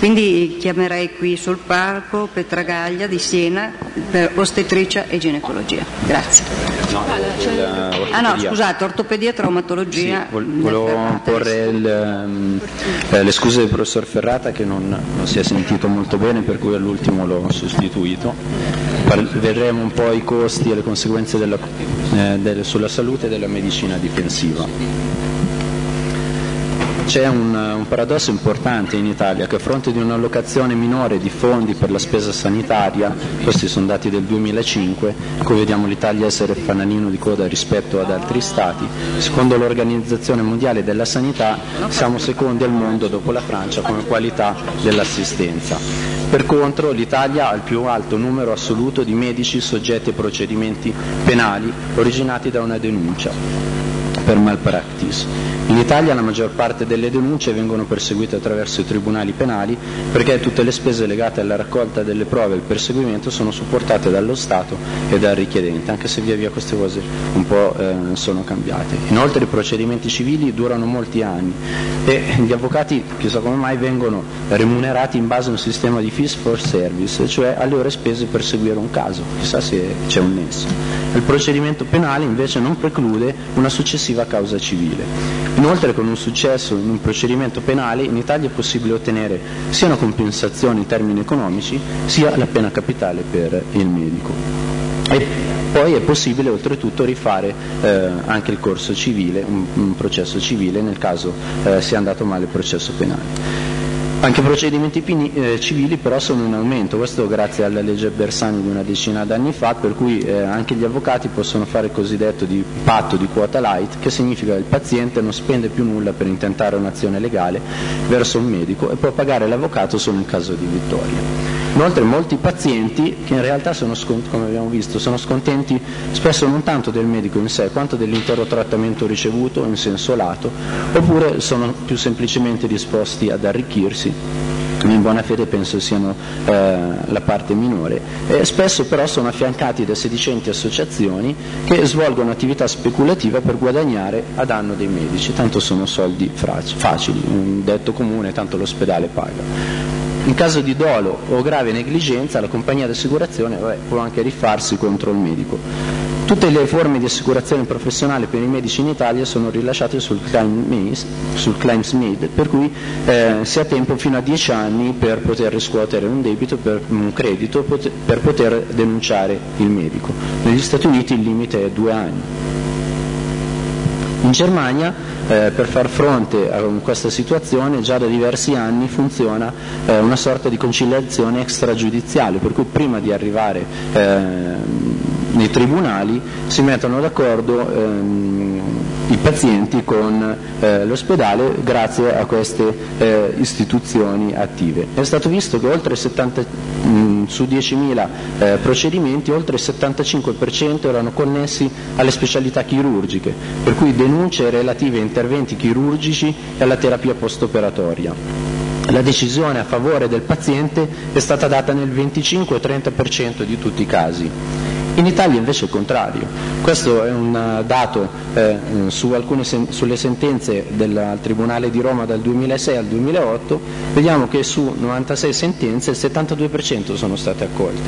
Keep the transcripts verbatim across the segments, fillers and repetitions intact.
Quindi chiamerei qui sul palco Petragaglia di Siena per ostetricia e ginecologia. Grazie. No, ah no, scusate, ortopedia e traumatologia. Sì, volevo porre il, eh, le scuse del professor Ferrata che non, non si è sentito molto bene, per cui all'ultimo l'ho sostituito. Vedremo un po' i costi e le conseguenze della, eh, del, sulla salute della medicina difensiva. C'è un, un paradosso importante in Italia, che a fronte di un'allocazione minore di fondi per la spesa sanitaria, questi sono dati del duemilacinque, qui vediamo l'Italia essere fanalino di coda rispetto ad altri stati, secondo l'Organizzazione Mondiale della Sanità siamo secondi al mondo dopo la Francia come qualità dell'assistenza. Per contro l'Italia ha il più alto numero assoluto di medici soggetti a procedimenti penali originati da una denuncia per malpractice. In Italia la maggior parte delle denunce vengono perseguite attraverso i tribunali penali perché tutte le spese legate alla raccolta delle prove e il perseguimento sono supportate dallo Stato e dal richiedente, anche se via via queste cose un po' eh, sono cambiate. Inoltre i procedimenti civili durano molti anni e gli avvocati, chissà come mai, vengono remunerati in base a un sistema di fees for service, cioè alle ore spese per seguire un caso, chissà se c'è un nesso. Il procedimento penale invece non preclude una successiva causa civile. Inoltre, con un successo in un procedimento penale in Italia è possibile ottenere sia una compensazione in termini economici sia la pena capitale per il medico. E poi è possibile oltretutto rifare eh, anche il corso civile, un, un processo civile nel caso eh, sia andato male il processo penale. Anche i procedimenti pini, eh, civili però sono in aumento, questo grazie alla legge Bersani di una decina d'anni fa, per cui eh, anche gli avvocati possono fare il cosiddetto di patto di quota light, che significa che il paziente non spende più nulla per intentare un'azione legale verso un medico e può pagare l'avvocato solo in caso di vittoria. Inoltre molti pazienti, che in realtà sono, come abbiamo visto, sono scontenti spesso non tanto del medico in sé quanto dell'intero trattamento ricevuto in senso lato, oppure sono più semplicemente disposti ad arricchirsi, in buona fede penso siano eh, la parte minore, e spesso però sono affiancati da sedicenti associazioni che svolgono attività speculativa per guadagnare a danno dei medici, tanto sono soldi facili, un detto comune, tanto l'ospedale paga. In caso di dolo o grave negligenza la compagnia di assicurazione vabbè, può anche rifarsi contro il medico. Tutte le forme di assicurazione professionale per i medici in Italia sono rilasciate sul Claims, sul Claims Made, per cui eh, si ha tempo fino a dieci anni per poter riscuotere un debito, per un credito, per poter denunciare il medico. Negli Stati Uniti il limite è due anni. In Germania, eh, per far fronte a questa situazione, già da diversi anni funziona eh, una sorta di conciliazione extragiudiziale, per cui prima di arrivare eh, nei tribunali si mettono d'accordo ehm, i pazienti con eh, l'ospedale grazie a queste eh, istituzioni attive. È stato visto che oltre settanta, mh, su diecimila eh, procedimenti oltre il settantacinque per cento erano connessi alle specialità chirurgiche, per cui denunce relative a interventi chirurgici e alla terapia post-operatoria. La decisione a favore del paziente è stata data nel venticinque trenta per cento di tutti i casi. In Italia invece è il contrario. Questo è un dato eh, su alcune sen- sulle sentenze del Tribunale di Roma dal duemilasei al duemilaotto, vediamo che su novantasei sentenze il settantadue per cento sono state accolte,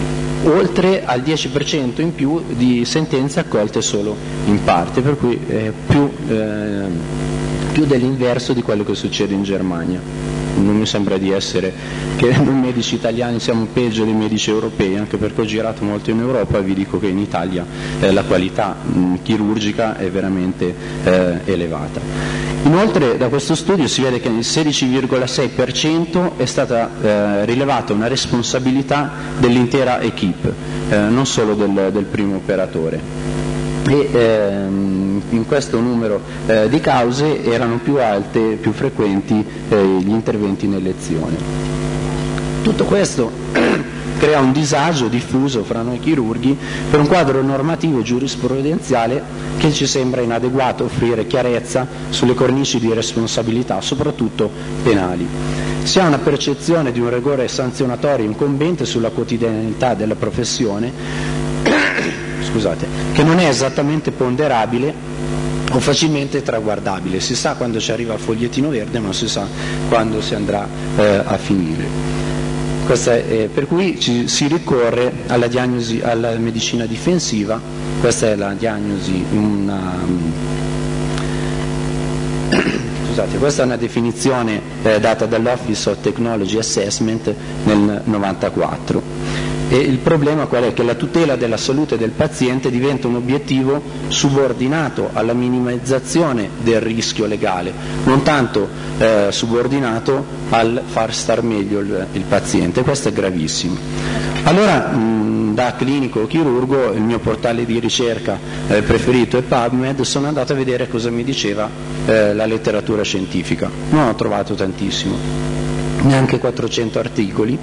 oltre al dieci per cento in più di sentenze accolte solo in parte, per cui è più, eh, più dell'inverso di quello che succede in Germania. Non mi sembra di essere che noi medici italiani siamo peggio dei medici europei, anche perché ho girato molto in Europa e vi dico che in Italia eh, la qualità mh, chirurgica è veramente eh, elevata. Inoltre da questo studio si vede che nel sedici virgola sei per cento è stata eh, rilevata una responsabilità dell'intera equipe, eh, non solo del, del primo operatore. E ehm, in questo numero eh, di cause erano più alte, più frequenti eh, gli interventi in elezione. Tutto questo crea un disagio diffuso fra noi chirurghi per un quadro normativo giurisprudenziale che ci sembra inadeguato a offrire chiarezza sulle cornici di responsabilità, soprattutto penali. Si ha una percezione di un rigore sanzionatorio incombente sulla quotidianità della professione, scusate, che non è esattamente ponderabile o facilmente traguardabile. Si sa quando ci arriva il fogliettino verde, ma non si sa quando si andrà eh, a finire. Questa è, per cui ci, si ricorre alla diagnosi, alla medicina difensiva. Questa è la diagnosi, una, scusate, questa è una definizione eh, data dall'Office of Technology Assessment nel novantaquattro. E il problema qual è? Che la tutela della salute del paziente diventa un obiettivo subordinato alla minimizzazione del rischio legale, non tanto eh, subordinato al far star meglio il, il paziente. Questo è gravissimo. Allora, mh, da clinico o chirurgo, il mio portale di ricerca eh, preferito è PubMed, sono andato a vedere cosa mi diceva eh, la letteratura scientifica. Non ho trovato tantissimo, neanche quattrocento articoli,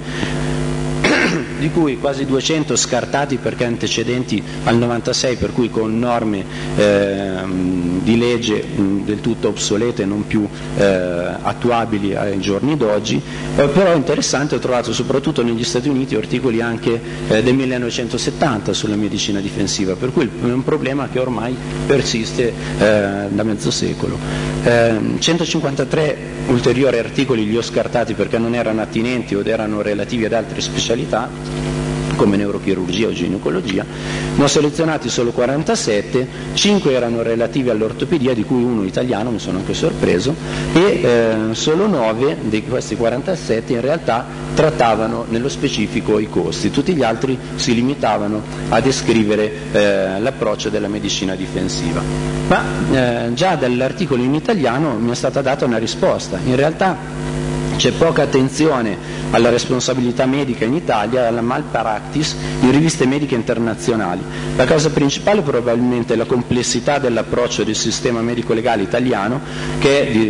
di cui quasi duecento scartati perché antecedenti al novantasei, per cui con norme eh, di legge mh, del tutto obsolete e non più eh, attuabili ai giorni d'oggi. Eh, però interessante, ho trovato soprattutto negli Stati Uniti articoli anche eh, del millenovecentosettanta sulla medicina difensiva, per cui è un problema che ormai persiste eh, da mezzo secolo. Eh, centocinquantatré ulteriori articoli li ho scartati perché non erano attinenti o erano relativi ad altre specialità come neurochirurgia o ginecologia. Ne ho selezionati solo quarantasette, cinque erano relativi all'ortopedia, di cui uno italiano, mi sono anche sorpreso, e eh, solo nove di questi quarantasette in realtà trattavano nello specifico i costi. Tutti gli altri si limitavano a descrivere eh, l'approccio della medicina difensiva. Ma eh, già dall'articolo in italiano mi è stata data una risposta. In realtà c'è poca attenzione alla responsabilità medica in Italia e alla malpractice in riviste mediche internazionali. La causa principale probabilmente è la complessità dell'approccio del sistema medico-legale italiano, che è,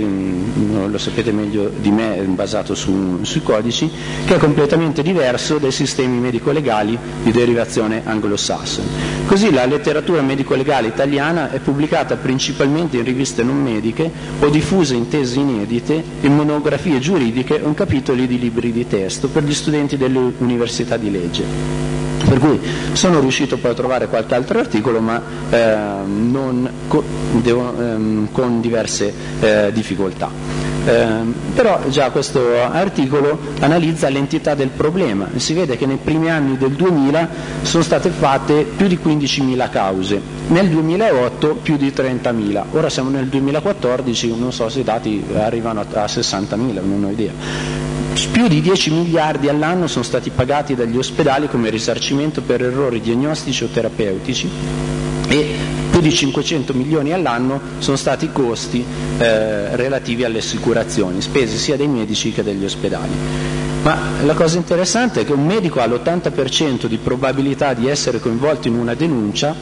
lo sapete meglio di me, basato su, sui codici, che è completamente diverso dai sistemi medico-legali di derivazione anglosassone. Così la letteratura medico-legale italiana è pubblicata principalmente in riviste non mediche o diffusa in tesi inedite, in monografie giuridiche o in capitoli di libri di testo per gli studenti delle università di legge. Per cui sono riuscito poi a trovare qualche altro articolo, ma eh, non co- devo, ehm, con diverse eh, difficoltà. Eh, però già questo articolo analizza l'entità del problema e si vede che nei primi anni del duemila sono state fatte più di quindicimila cause, nel duemilaotto più di trentamila, ora siamo nel duemilaquattordici, non so se i dati arrivano a sessantamila, non ho idea. Più di dieci miliardi all'anno sono stati pagati dagli ospedali come risarcimento per errori diagnostici o terapeutici e più di cinquecento milioni all'anno sono stati i costi eh, relativi alle assicurazioni, spese sia dei medici che degli ospedali. Ma la cosa interessante è che un medico ha l'ottanta per cento di probabilità di essere coinvolto in una denuncia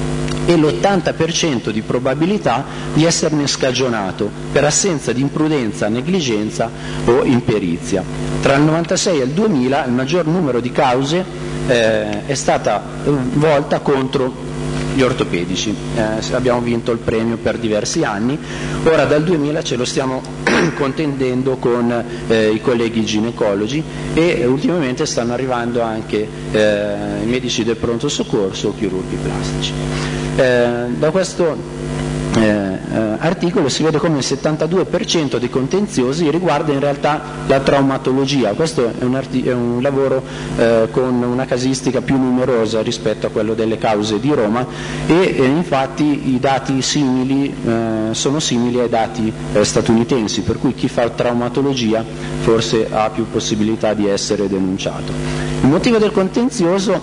e l'ottanta per cento di probabilità di esserne scagionato per assenza di imprudenza, negligenza o imperizia. Tra il novantasei e il duemila il maggior numero di cause eh, è stata volta contro gli ortopedici. Eh, abbiamo vinto il premio per diversi anni, ora dal duemila ce lo stiamo contendendo con eh, i colleghi ginecologi e eh, ultimamente stanno arrivando anche eh, i medici del pronto soccorso o chirurghi plastici. Eh, da questo Eh, eh, articolo si vede come il settantadue per cento dei contenziosi riguarda in realtà la traumatologia. Questo è un, arti- è un lavoro eh, con una casistica più numerosa rispetto a quello delle cause di Roma e eh, infatti i dati simili eh, sono simili ai dati eh, statunitensi, per cui chi fa traumatologia forse ha più possibilità di essere denunciato. Il motivo del contenzioso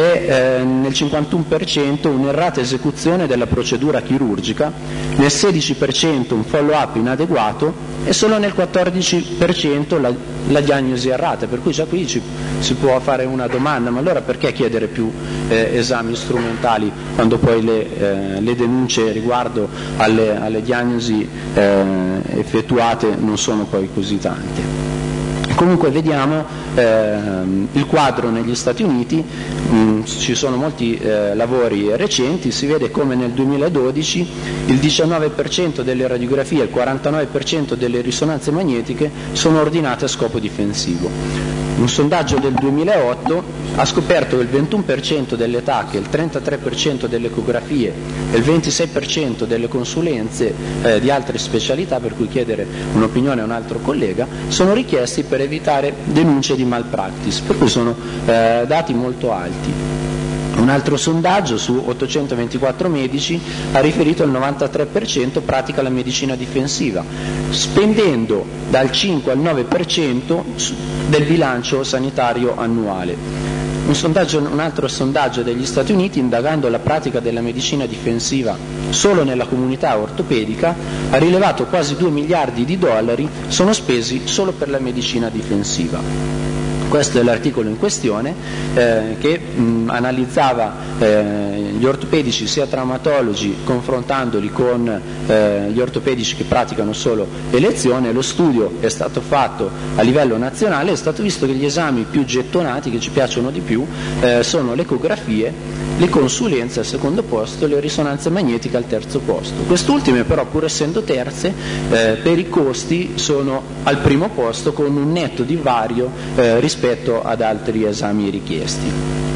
è eh, nel cinquantuno per cento un'errata esecuzione della procedura chirurgica, nel sedici per cento un follow-up inadeguato e solo nel quattordici per cento la, la diagnosi errata, per cui già qui ci, si può fare una domanda: ma allora perché chiedere più eh, esami strumentali quando poi le, eh, le denunce riguardo alle, alle diagnosi eh, effettuate non sono poi così tante? Comunque vediamo ehm, il quadro negli Stati Uniti, mh, ci sono molti eh, lavori recenti, si vede come nel duemiladodici il diciannove per cento delle radiografie e il quarantanove per cento delle risonanze magnetiche sono ordinate a scopo difensivo. Un sondaggio del duemilaotto ha scoperto che il ventuno per cento delle T A C, il trentatré per cento delle ecografie e il ventisei per cento delle consulenze eh, di altre specialità, per cui chiedere un'opinione a un altro collega, sono richiesti per evitare denunce di malpractice, per cui sono eh, dati molto alti. Un altro sondaggio su ottocentoventiquattro medici ha riferito che il novantatré per cento pratica la medicina difensiva, spendendo dal cinque al nove per cento del bilancio sanitario annuale. Un, sondaggio, un altro sondaggio degli Stati Uniti, indagando la pratica della medicina difensiva solo nella comunità ortopedica, ha rilevato quasi due miliardi di dollari sono spesi solo per la medicina difensiva. Questo è l'articolo in questione eh, che mh, analizzava eh, gli ortopedici sia traumatologi confrontandoli con eh, gli ortopedici che praticano solo elezione. Lo studio è stato fatto a livello nazionale, è stato visto che gli esami più gettonati, che ci piacciono di più, eh, sono le ecografie, le consulenze al secondo posto e le risonanze magnetiche al terzo posto. Quest'ultime però, pur essendo terze, eh, per i costi sono al primo posto con un netto divario eh, rispetto ad altri esami richiesti.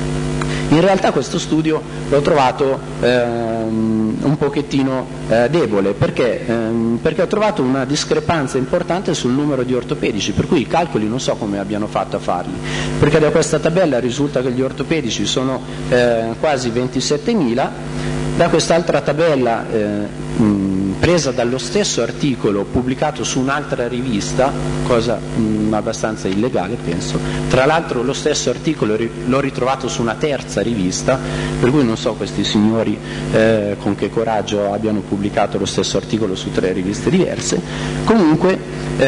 In realtà questo studio l'ho trovato ehm, un pochettino eh, debole, perché? Ehm, perché ho trovato una discrepanza importante sul numero di ortopedici, per cui i calcoli non so come abbiano fatto a farli, perché da questa tabella risulta che gli ortopedici sono eh, quasi ventisettemila, da quest'altra tabella eh, mh, presa dallo stesso articolo pubblicato su un'altra rivista, cosa mh, abbastanza illegale penso, tra l'altro lo stesso articolo ri- l'ho ritrovato su una terza rivista, per cui non so questi signori eh, con che coraggio abbiano pubblicato lo stesso articolo su tre riviste diverse. Comunque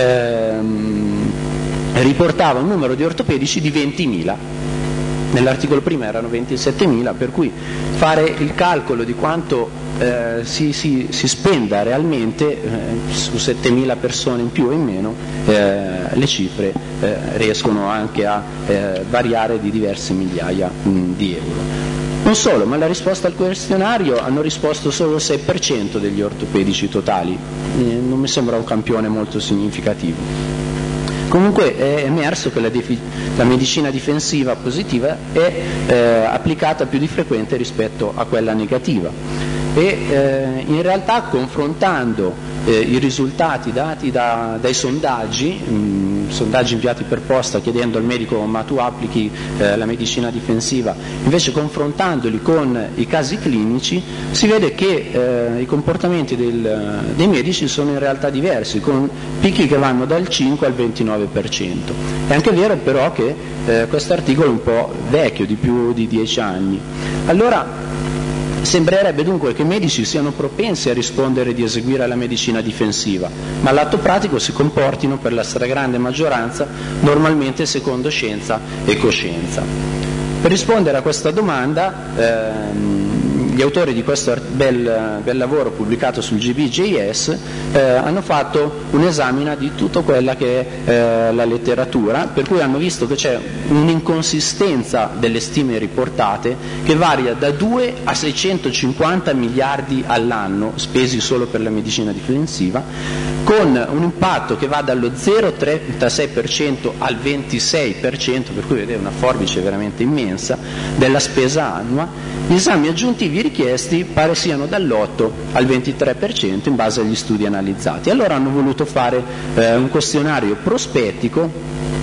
ehm, riportava un numero di ortopedici di ventimila. Nell'articolo prima erano ventisettemila, per cui fare il calcolo di quanto eh, si, si, si spenda realmente eh, su settemila persone in più o in meno, eh, le cifre eh, riescono anche a eh, variare di diverse migliaia mh, di euro. Non solo, ma la risposta al questionario hanno risposto solo il sei per cento degli ortopedici totali, eh, non mi sembra un campione molto significativo. Comunque è emerso che la, defi- la medicina difensiva positiva è eh, applicata più di frequente rispetto a quella negativa e eh, in realtà, confrontando eh, i risultati dati da, dai sondaggi, mh, sondaggi inviati per posta chiedendo al medico ma tu applichi eh, la medicina difensiva, invece confrontandoli con i casi clinici si vede che eh, i comportamenti del, dei medici sono in realtà diversi, con picchi che vanno dal cinque al ventinove per cento. È anche vero però che eh, questo articolo è un po' vecchio, di più di dieci anni. Allora sembrerebbe dunque che i medici siano propensi a rispondere di eseguire la medicina difensiva, ma all'atto pratico si comportino per la stragrande maggioranza normalmente secondo scienza e coscienza. Per rispondere a questa domanda ehm, gli autori di questo bel, bel lavoro pubblicato sul G B J S eh, hanno fatto un'esamina di tutta quella che è eh, la letteratura, per cui hanno visto che c'è un'inconsistenza delle stime riportate che varia da due a seicentocinquanta miliardi all'anno spesi solo per la medicina difensiva, con un impatto che va dallo zero virgola trentasei per cento al ventisei per cento, per cui vedete una forbice veramente immensa della spesa annua. Gli esami aggiuntivi richiesti pare siano dall'otto al ventitré per cento in base agli studi analizzati. Allora hanno voluto fare eh, un questionario prospettico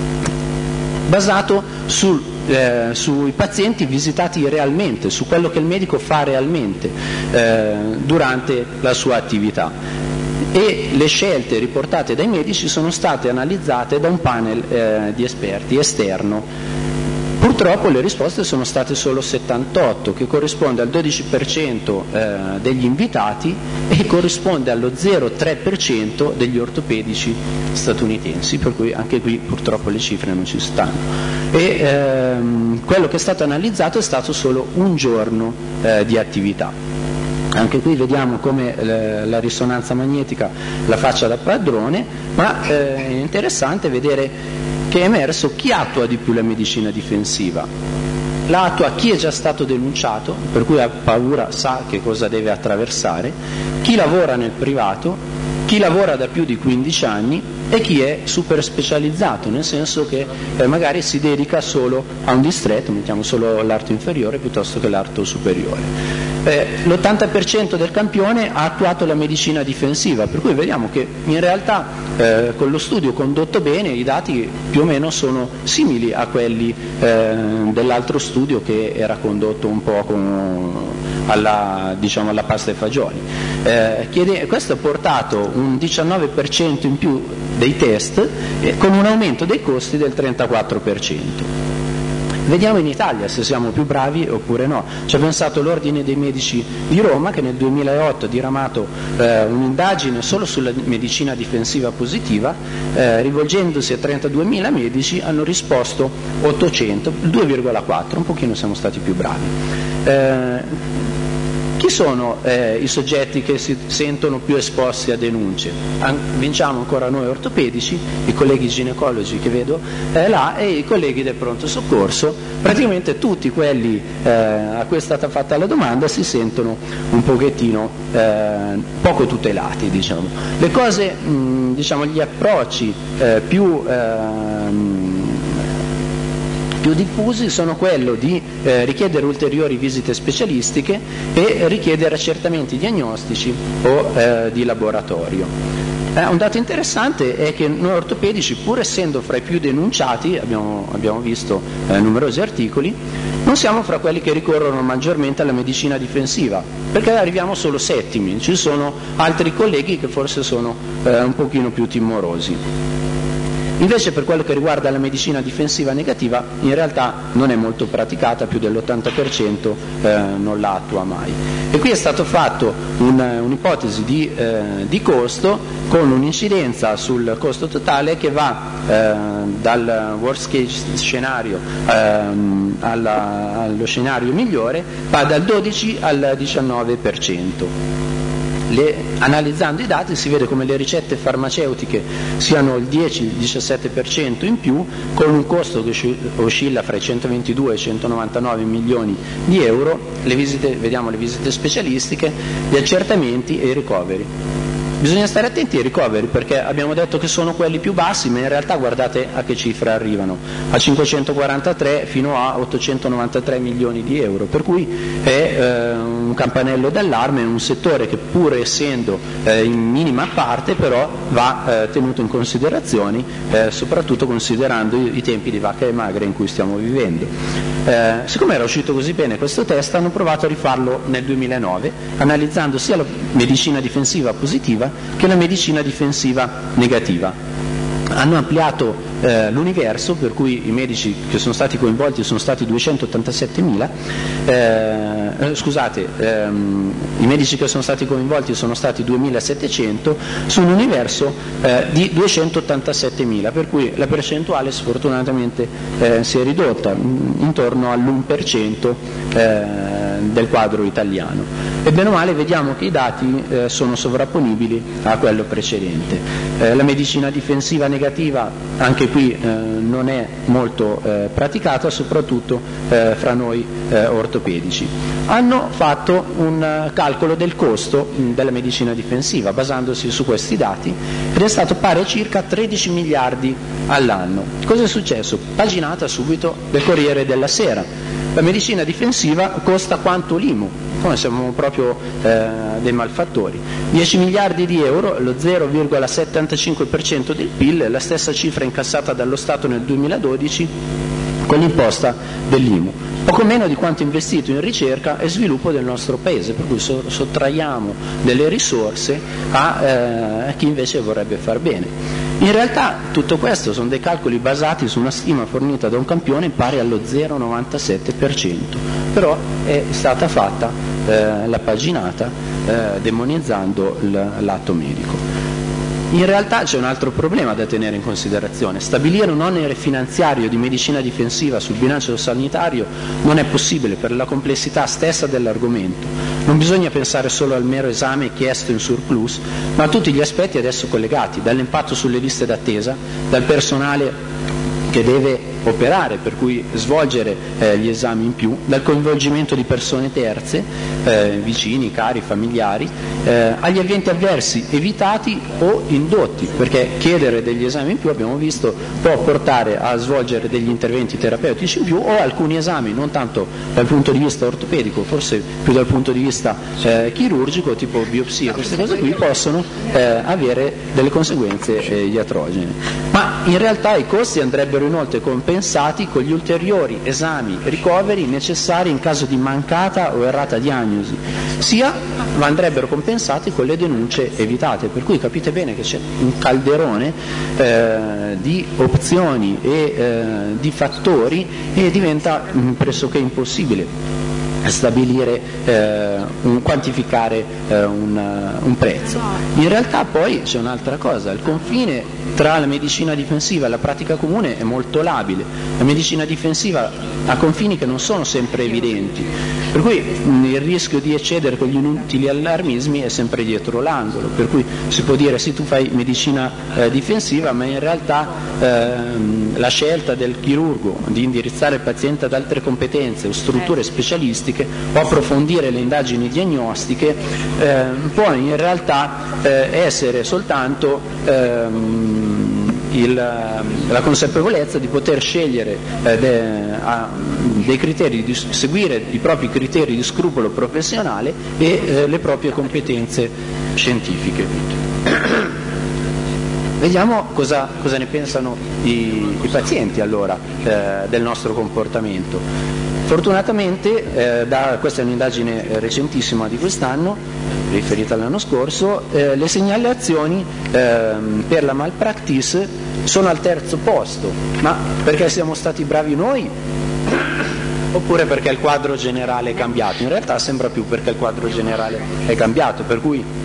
basato sul, eh, sui pazienti visitati realmente, su quello che il medico fa realmente eh, durante la sua attività. E le scelte riportate dai medici sono state analizzate da un panel eh, di esperti esterno. Purtroppo le risposte sono state solo settantotto, che corrisponde al dodici per cento eh, degli invitati e corrisponde allo zero virgola tre per cento degli ortopedici statunitensi, per cui anche qui purtroppo le cifre non ci stanno. E ehm, quello che è stato analizzato è stato solo un giorno eh, di attività. Anche qui vediamo come eh, la risonanza magnetica la faccia da padrone, ma eh, è interessante vedere che è emerso chi attua di più la medicina difensiva. La attua chi è già stato denunciato, per cui ha paura, sa che cosa deve attraversare, chi lavora nel privato, chi lavora da più di quindici anni e chi è super specializzato, nel senso che eh, magari si dedica solo a un distretto, mettiamo solo l'arto inferiore piuttosto che l'arto superiore. Eh, l'ottanta per cento del campione ha attuato la medicina difensiva, per cui vediamo che in realtà eh, con lo studio condotto bene i dati più o meno sono simili a quelli eh, dell'altro studio che era condotto un po' con, alla, diciamo, alla pasta e fagioli. Eh, chiede, questo ha portato un diciannove per cento in più dei test eh, con un aumento dei costi del trentaquattro per cento. Vediamo in Italia se siamo più bravi oppure no. Ci ha pensato l'Ordine dei Medici di Roma, che nel duemilaotto ha diramato eh, un'indagine solo sulla medicina difensiva positiva, eh, rivolgendosi a trentaduemila medici hanno risposto ottocento, il due virgola quattro, un pochino siamo stati più bravi. Eh, Chi sono eh, i soggetti che si sentono più esposti a denunce? An- vinciamo ancora noi ortopedici, i colleghi ginecologi che vedo eh, là e i colleghi del pronto soccorso. Praticamente tutti quelli eh, a cui è stata fatta la domanda si sentono un pochettino eh, poco tutelati, diciamo. Le cose, mh, diciamo, gli approcci eh, più eh, più diffusi sono quello di eh, richiedere ulteriori visite specialistiche e richiedere accertamenti diagnostici o eh, di laboratorio. Eh, un dato interessante è che noi ortopedici, pur essendo fra i più denunciati, abbiamo, abbiamo visto eh, numerosi articoli, non siamo fra quelli che ricorrono maggiormente alla medicina difensiva, perché arriviamo solo settimi, ci sono altri colleghi che forse sono eh, un pochino più timorosi. Invece per quello che riguarda la medicina difensiva negativa, in realtà non è molto praticata, più dell'ottanta per cento eh, non la attua mai. E qui è stato fatto un, un'ipotesi di, eh, di costo con un'incidenza sul costo totale che va eh, dal worst case scenario eh, alla, allo scenario migliore, va dal dodici al diciannove per cento. Le, analizzando i dati si vede come le ricette farmaceutiche siano il dieci diciassette per cento in più, con un costo che oscilla fra i centoventidue e i centonovantanove milioni di euro, le visite, vediamo le visite specialistiche, gli accertamenti e i ricoveri. Bisogna stare attenti ai ricoveri perché abbiamo detto che sono quelli più bassi, ma in realtà guardate a che cifra arrivano, a cinquecentoquarantatré fino a ottocentonovantatré milioni di euro, per cui è eh, un campanello d'allarme, un settore che pur essendo eh, in minima parte però va eh, tenuto in considerazione, eh, soprattutto considerando i, i tempi di vacca e magra in cui stiamo vivendo. Eh, siccome era uscito così bene questo test, hanno provato a rifarlo nel duemilanove, analizzando sia la medicina difensiva positiva che la medicina difensiva negativa. Hanno ampliato eh, l'universo, per cui i medici che sono stati coinvolti sono stati duecentottantasettemila, eh, scusate, ehm, i medici che sono stati coinvolti sono stati duemilasettecento su un universo eh, di duecentottantasettemila, per cui la percentuale sfortunatamente eh, si è ridotta intorno all'uno per cento eh, del quadro italiano. E bene o male vediamo che i dati eh, sono sovrapponibili a quello precedente. Eh, la medicina difensiva negativa anche qui eh, non è molto eh, praticata, soprattutto eh, fra noi eh, ortopedici. Hanno fatto un uh, calcolo del costo mh, della medicina difensiva basandosi su questi dati ed è stato pari a circa tredici miliardi all'anno. Cosa è successo? Paginata subito del Corriere della Sera. La medicina difensiva costa quanto l'I M U, come siamo proprio eh, dei malfattori. dieci miliardi di euro, lo zero virgola settantacinque per cento del P I L, la stessa cifra incassata dallo Stato nel duemiladodici con l'imposta dell'I M U. Poco meno di quanto investito in ricerca e sviluppo del nostro Paese, per cui so- sottraiamo delle risorse a, eh, a chi invece vorrebbe far bene. In realtà tutto questo sono dei calcoli basati su una stima fornita da un campione pari allo zero virgola novantasette per cento, però è stata fatta eh, la paginata eh, demonizzando l- l'atto medico. In realtà c'è un altro problema da tenere in considerazione. Stabilire un onere finanziario di medicina difensiva sul bilancio sanitario non è possibile per la complessità stessa dell'argomento. Non bisogna pensare solo al mero esame chiesto in surplus, ma a tutti gli aspetti ad esso collegati, dall'impatto sulle liste d'attesa, dal personale che deve operare, per cui svolgere eh, gli esami in più, dal coinvolgimento di persone terze, eh, vicini, cari, familiari, eh, agli eventi avversi evitati o indotti, perché chiedere degli esami in più, abbiamo visto, può portare a svolgere degli interventi terapeutici in più o alcuni esami, non tanto dal punto di vista ortopedico, forse più dal punto di vista eh, chirurgico, tipo biopsie, queste cose qui possono eh, avere delle conseguenze eh, iatrogene. Ma in realtà i costi andrebbero inoltre compensati con gli ulteriori esami ricoveri necessari in caso di mancata o errata diagnosi, sia andrebbero compensati con le denunce evitate, per cui capite bene che c'è un calderone eh, di opzioni e eh, di fattori e diventa mh, pressoché impossibile stabilire, eh, un, quantificare eh, un, un prezzo. In realtà poi c'è un'altra cosa, il confine tra la medicina difensiva e la pratica comune è molto labile, la medicina difensiva ha confini che non sono sempre evidenti, per cui mh, il rischio di eccedere con gli inutili allarmismi è sempre dietro l'angolo, per cui si può dire sì, tu fai medicina eh, difensiva, ma in realtà ehm, la scelta del chirurgo di indirizzare il paziente ad altre competenze o strutture specialistiche o approfondire le indagini diagnostiche eh, può in realtà eh, essere soltanto ehm, il, la consapevolezza di poter scegliere eh, de, a, dei criteri, di seguire i propri criteri di scrupolo professionale e eh, le proprie competenze scientifiche. Vediamo cosa, cosa ne pensano i, i pazienti allora eh, del nostro comportamento. Fortunatamente, eh, da, questa è un'indagine recentissima di quest'anno, riferita all'anno scorso, eh, le segnalazioni eh, per la malpractice sono al terzo posto, ma perché siamo stati bravi noi oppure perché il quadro generale è cambiato? In realtà sembra più perché il quadro generale è cambiato, per cui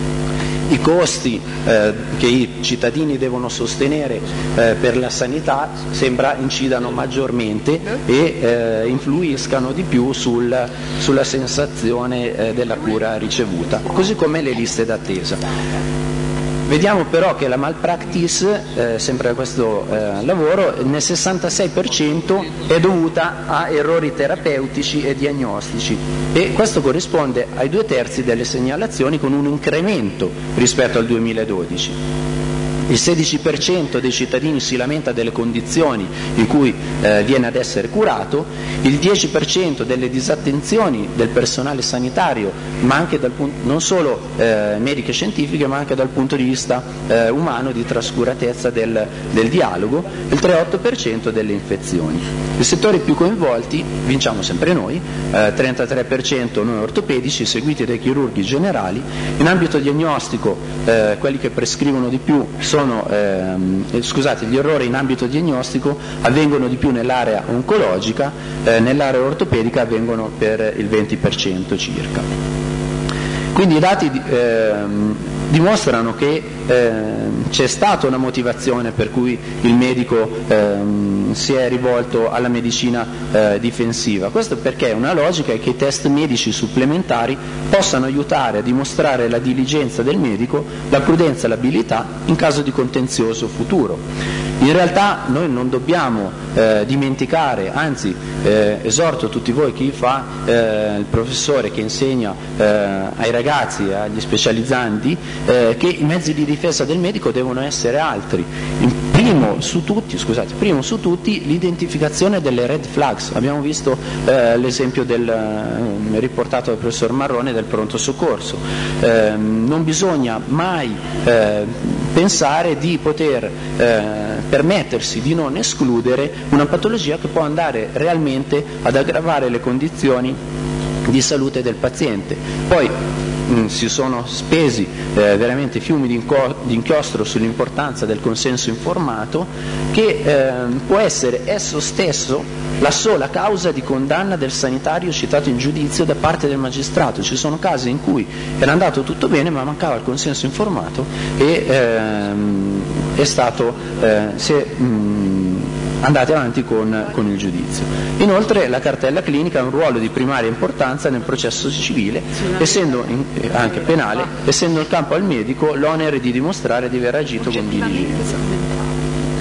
i costi eh, che i cittadini devono sostenere eh, per la sanità sembra incidano maggiormente e eh, influiscano di più sul, sulla sensazione eh, della cura ricevuta, così come le liste d'attesa. Vediamo però che la malpractice, eh, sempre da questo eh, lavoro, nel sessantasei per cento è dovuta a errori terapeutici e diagnostici e questo corrisponde ai due terzi delle segnalazioni, con un incremento rispetto al duemiladodici. Il sedici per cento dei cittadini si lamenta delle condizioni in cui eh, viene ad essere curato, il dieci per cento delle disattenzioni del personale sanitario, ma anche dal punto, non solo eh, mediche scientifiche, ma anche dal punto di vista eh, umano, di trascuratezza del, del dialogo, il tre virgola otto per cento delle infezioni. I settori più coinvolti, vinciamo sempre noi, eh, trentatré per cento noi ortopedici, seguiti dai chirurghi generali. In ambito diagnostico, eh, quelli che prescrivono di più sono, ehm, scusate, gli errori in ambito diagnostico avvengono di più nell'area oncologica, eh, nell'area ortopedica avvengono per il venti per cento circa. Quindi i dati ehm, dimostrano che ehm, c'è stata una motivazione per cui il medico ehm, si è rivolto alla medicina eh, difensiva. Questo perché una logica è che i test medici supplementari possano aiutare a dimostrare la diligenza del medico, la prudenza e l'abilità in caso di contenzioso futuro. In realtà noi non dobbiamo eh, dimenticare, anzi eh, esorto tutti voi, chi fa eh, il professore che insegna eh, ai ragazzi, agli specializzandi, eh, che i mezzi di difesa del medico devono essere altri. In primo su tutti, scusate, primo su tutti l'identificazione delle red flags. Abbiamo visto eh, l'esempio del, eh, riportato dal professor Marrone del pronto soccorso. Eh, non bisogna mai eh, pensare di poter eh, permettersi di non escludere una patologia che può andare realmente ad aggravare le condizioni di salute del paziente. Poi mh, si sono spesi eh, veramente fiumi di, inco- di inchiostro sull'importanza del consenso informato, che eh, può essere esso stesso la sola causa di condanna del sanitario citato in giudizio da parte del magistrato. Ci sono casi in cui era andato tutto bene ma mancava il consenso informato e ehm, è stato eh, si è, mh, andate avanti con, con il giudizio. Inoltre la cartella clinica ha un ruolo di primaria importanza nel processo civile, essendo in, anche penale, essendo il campo al medico l'onere di dimostrare di aver agito con diligenza.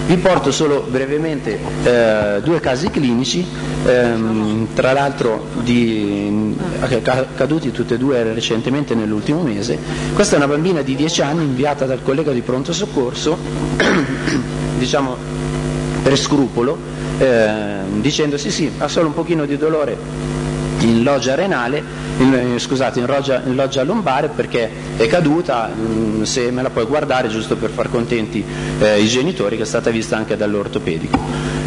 Vi porto solo brevemente eh, due casi clinici, ehm, tra l'altro di, accaduti tutti e due recentemente nell'ultimo mese. Questa è una bambina di dieci anni inviata dal collega di pronto soccorso, diciamo per scrupolo, eh, dicendo sì sì, ha solo un pochino di dolore in loggia renale, in, scusate, in loggia, in loggia lombare perché è caduta, mh, se me la puoi guardare giusto per far contenti eh, i genitori, che è stata vista anche dall'ortopedico.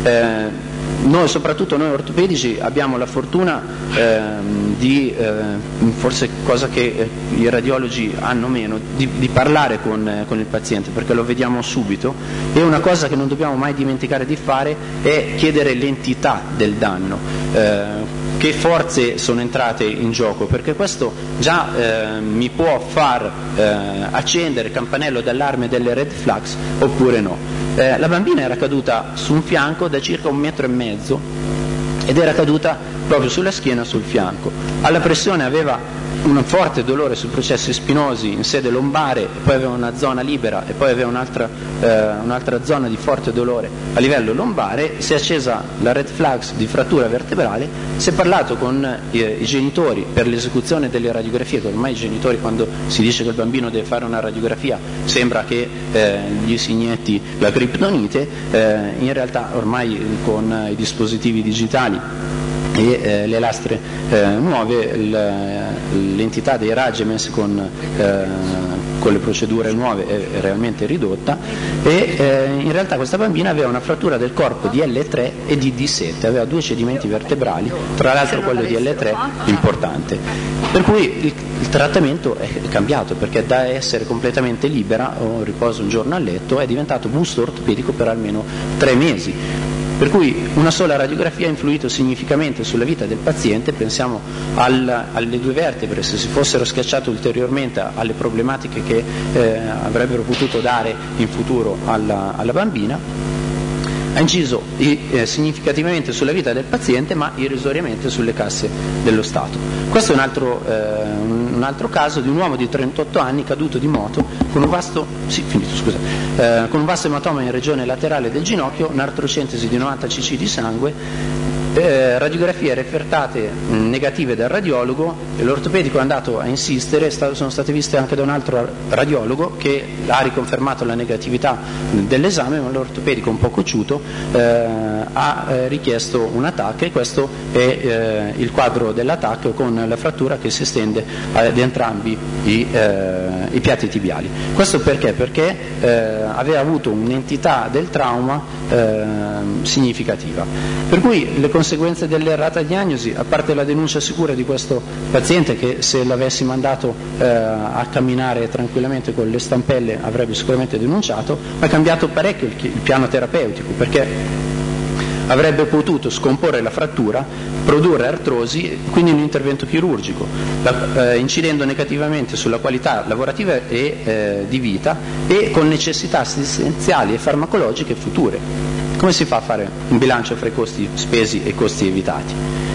Eh, noi, soprattutto noi ortopedici, abbiamo la fortuna eh, di, eh, forse cosa che eh, i radiologi hanno meno, di, di parlare con, eh, con il paziente, perché lo vediamo subito, e una cosa che non dobbiamo mai dimenticare di fare è chiedere l'entità del danno. Eh, che forze sono entrate in gioco, perché questo già eh, mi può far eh, accendere il campanello d'allarme delle red flags oppure no. Eh, la bambina era caduta su un fianco da circa un metro e mezzo ed era caduta proprio sulla schiena, sul fianco. Alla pressione aveva un forte dolore sui processi spinosi in sede lombare, poi aveva una zona libera e poi aveva un'altra, eh, un'altra zona di forte dolore a livello lombare. Si è accesa la red flags di frattura vertebrale, si è parlato con eh, i genitori per l'esecuzione delle radiografie, che ormai i genitori, quando si dice che il bambino deve fare una radiografia, sembra che eh, gli si inietti la criptonite, eh, in realtà ormai con eh, i dispositivi digitali e eh, le lastre eh, nuove, l'entità dei raggi messi con, eh, con le procedure nuove è, è realmente ridotta, e eh, in realtà questa bambina aveva una frattura del corpo di L tre e di D sette, aveva due cedimenti vertebrali, tra l'altro quello di L tre importante, per cui il, il trattamento è cambiato, perché da essere completamente libera o riposo un giorno a letto è diventato busto ortopedico per almeno tre mesi. Per cui una sola radiografia ha influito significativamente sulla vita del paziente. Pensiamo al, alle due vertebre, se si fossero schiacciate ulteriormente, alle problematiche che eh, avrebbero potuto dare in futuro alla, alla bambina. Ha inciso eh, significativamente sulla vita del paziente, ma irrisoriamente sulle casse dello Stato. Questo è un altro, eh, un altro caso di un uomo di trentotto anni caduto di moto con un vasto, sì, finito, scusa, eh, con un vasto ematoma in regione laterale del ginocchio, un'artrocentesi di novanta cc di sangue, eh, radiografie refertate mh, negative dal radiologo. L'ortopedico è andato a insistere, sta, sono state viste anche da un altro radiologo che ha riconfermato la negatività dell'esame, ma l'ortopedico un po' cocciuto eh, ha eh, richiesto un A T A C, e questo è eh, il quadro dell'A T A C con la frattura che si estende ad entrambi i, eh, i piatti tibiali. Questo perché? Perché eh, aveva avuto un'entità del trauma eh, significativa. Per cui le conseguenze dell'errata diagnosi, a parte la denuncia sicura di questo paziente, che se l'avessi mandato eh, a camminare tranquillamente con le stampelle avrebbe sicuramente denunciato, ha cambiato parecchio il, il piano terapeutico, perché avrebbe potuto scomporre la frattura, produrre artrosi, quindi un intervento chirurgico, la, eh, incidendo negativamente sulla qualità lavorativa e eh, di vita, e con necessità assistenziali e farmacologiche future. Come si fa a fare un bilancio fra i costi spesi e i costi evitati?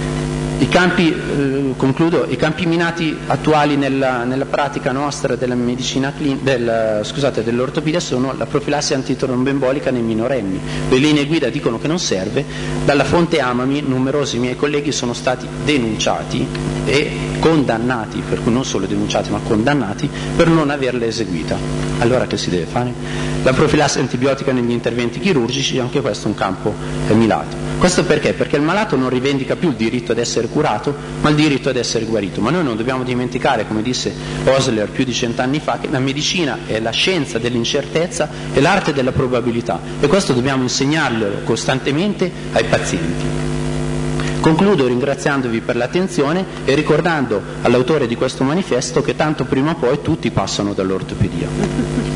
I campi, eh, concludo, i campi minati attuali nella, nella pratica nostra della medicina clin- del, scusate, dell'ortopedia sono la profilassi antitromboembolica nei minorenni. Le linee guida dicono che non serve, dalla fonte Amami numerosi miei colleghi sono stati denunciati e condannati, per cui non solo denunciati ma condannati, per non averla eseguita. Allora che si deve fare? La profilassi antibiotica negli interventi chirurgici, anche questo è un campo eh, minato. Questo perché? Perché il malato non rivendica più il diritto ad essere curato, ma il diritto ad essere guarito. Ma noi non dobbiamo dimenticare, come disse Osler più di cent'anni fa, che la medicina è la scienza dell'incertezza e l'arte della probabilità, e questo dobbiamo insegnarlo costantemente ai pazienti. Concludo ringraziandovi per l'attenzione e ricordando all'autore di questo manifesto che tanto prima o poi tutti passano dall'ortopedia.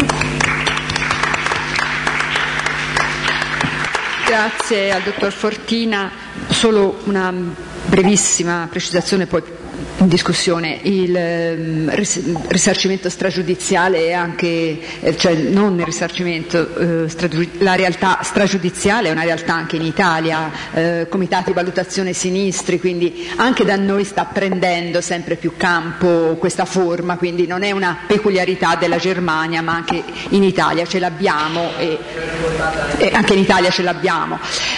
Grazie al dottor Fortina. Solo una brevissima precisazione, poi in discussione il um, ris- risarcimento stragiudiziale e anche, eh, cioè non il risarcimento, eh, stragiu- la realtà stragiudiziale è una realtà anche in Italia, eh, comitati di valutazione sinistri, quindi anche da noi sta prendendo sempre più campo questa forma, quindi non è una peculiarità della Germania, ma anche in Italia ce l'abbiamo e, e anche in Italia ce l'abbiamo.